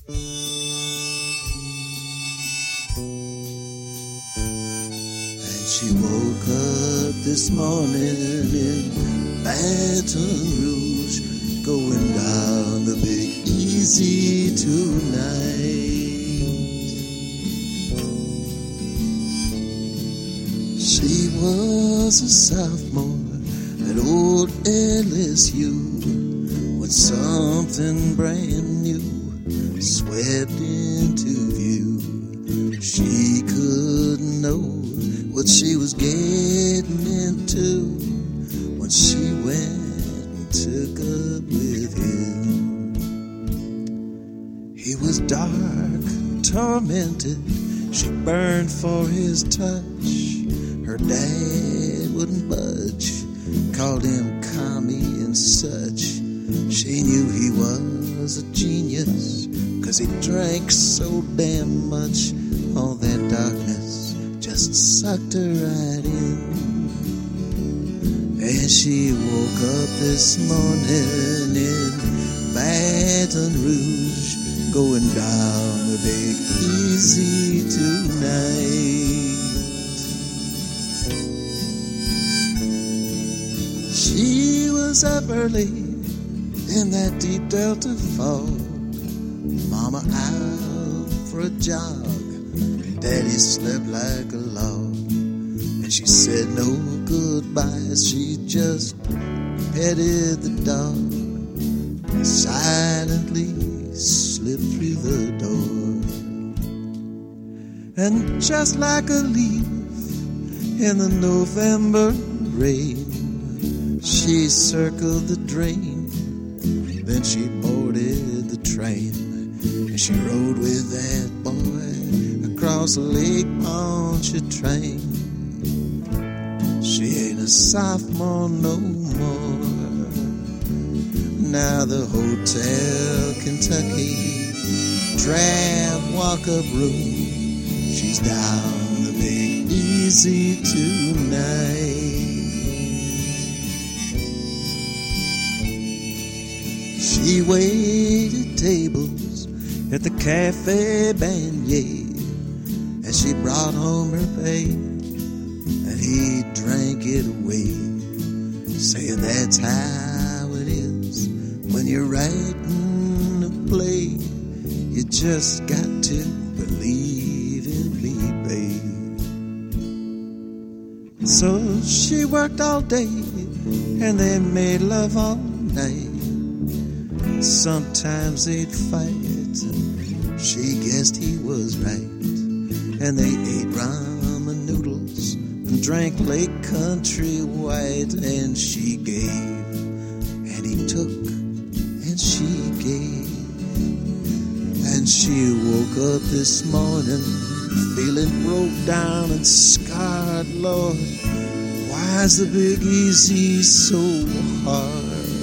And she woke up this morning in Baton Rouge, going down the Big Easy tonight. She was a sophomore at old LSU when something brand new swept into view. She couldn't know what she was getting into when she went and took up with him. He was dark, tormented, she burned for his touch. Her dad wouldn't budge, called him commie and such. She knew he was a genius, 'cause he drank so damn much. All that darkness just sucked her right in. And she woke up this morning in Baton Rouge, going down the Big Easy tonight. She was up early in that deep Delta fog, Mama out for a jog, Daddy slept like a log. And she said no goodbyes, she just petted the dog and silently slipped through the door. And just like a leaf in the November rain, she circled the drain, then she boarded the train, and she rode with that boy across Lake Pontchartrain. She ain't a sophomore no more. Now the Hotel Kentucky drab walk-up room, she's down the Big Easy tonight. She waited tables at the Cafe Beignet, and she brought home her pay, and he drank it away, saying that's how it is when you're writing a play. You just got to believe in me, babe. So she worked all day, and they made love all night. Sometimes they'd fight, and she guessed he was right. And they ate ramen noodles and drank Lake Country White. And she gave, and he took, and she gave. And she woke up this morning feeling broke down and scarred. Lord, why's the Big Easy so hard?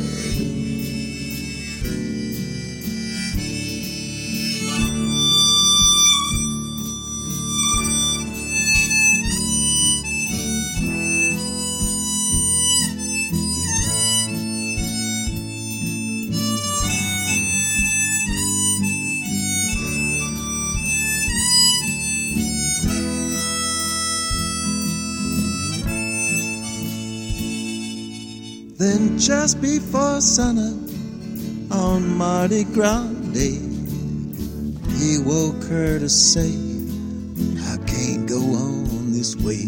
Then just before sunup on Mardi Gras Day, he woke her to say, I can't go on this way.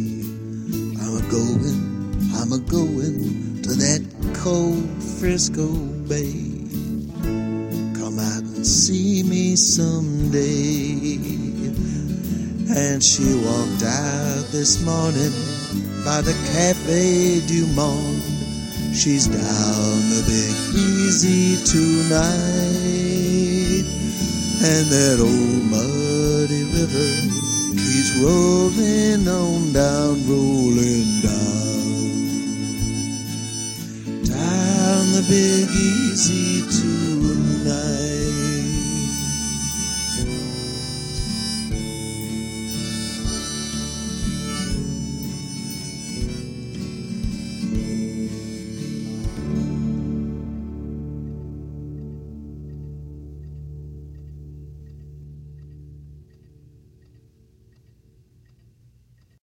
I'm a-going to that cold Frisco Bay. Come out and see me someday. And she walked out this morning by the Cafe du Monde. She's down the Big Easy tonight, and that old muddy river keeps rolling on down, rolling down the Big Easy tonight.